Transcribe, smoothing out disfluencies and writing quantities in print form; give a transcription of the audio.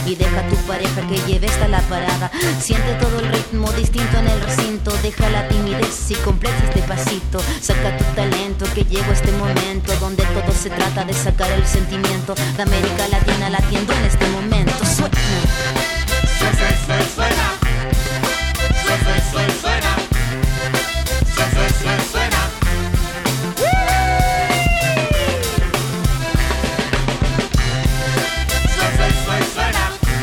y deja a tu pareja que lleve hasta la parada. Siente todo el ritmo distinto en el recinto, deja la timidez y completa este pasito. Saca tu talento que llegó este momento donde todo se trata de sacar el sentimiento de América Latina latiendo en este momento.